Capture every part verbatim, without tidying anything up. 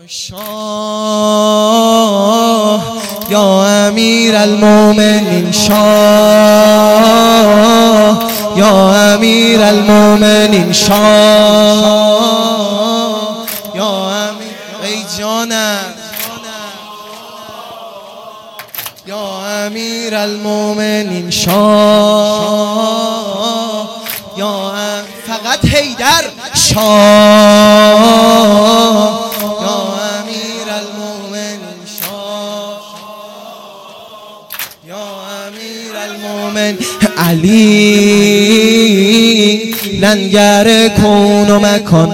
شاه یا امیر المؤمنین شاه یا امیر المؤمنین شاه یا امیر ای جانم یا امیر المؤمنین شاه یا فقط حیدر شاه یا امیر المؤمنین شاه یا امیر المؤمن علی لنگر کون و مکان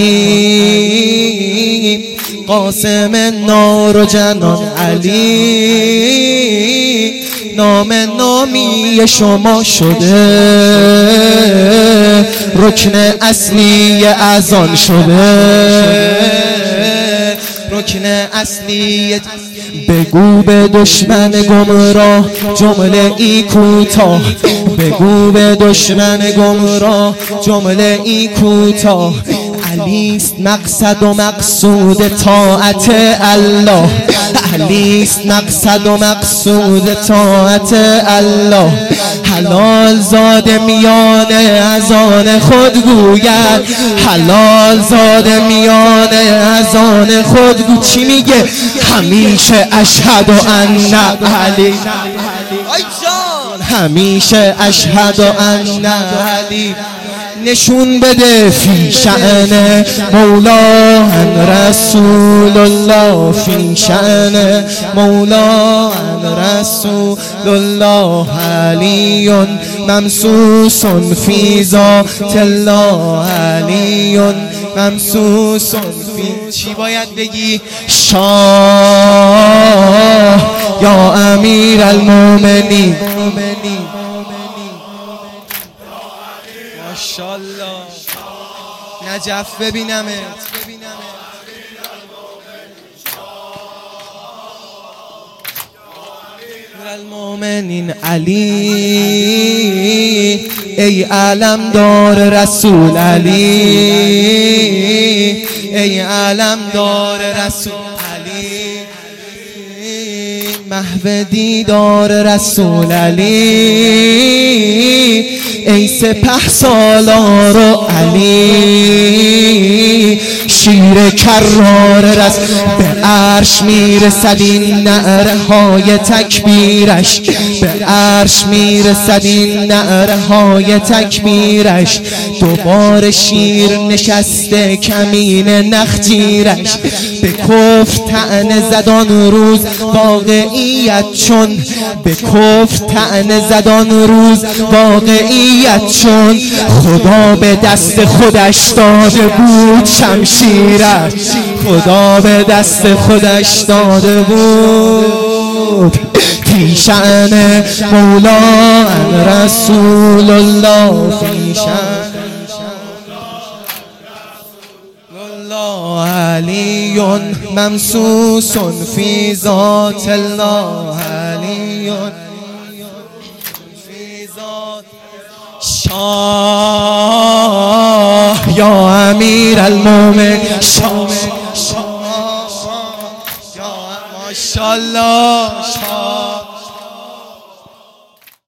علی قاسم نار و جنان علی نام نامی شما شده رکن اصلی اذان شده رکن اصلی بگو به دشمن گمراه جمله ای کوتاه بگو به دشمن گمراه جمله ای کوتاه علیست مقصد و مقصود طاعت الله علیست مقصد و مقصود طاعت الله حلال زاده میان اذان خود گوید حلال زاده میان اذان خود گوید چی میگه همیشه اشهد ان علی همیشه اشهد ان علی نشون بده فی شأن مولا رسول الله فی شأن مولا رسول الله علی ممسوس فی ذات الله علی ممسوس فی چی باید بگی شاه یا امیر المؤمنین ماشاءالله نجف ببینمت المؤمنین علی ای علم دار رسول علی ای علم دار رسول علی محو دیدار رسول علی ای سپه سالار و علی شیر کرار رس به عرش میرسد این نعره های تکبیرش به عرش میرسد این نعره های تکبیرش دوباره شیر نشسته کمین نخجیرش به کفر طعنه زدان روز واقعیت چون به کفر طعنه زدان روز واقعیت چون خدا به دست خودش داده بود شمشیرش خدا به دست خودش داده بود فی شأن مولا رسول الله فی شأن الله علی ممسوس فی ذات الله علی شاه یا امیر المؤمن شاه ماشاءالله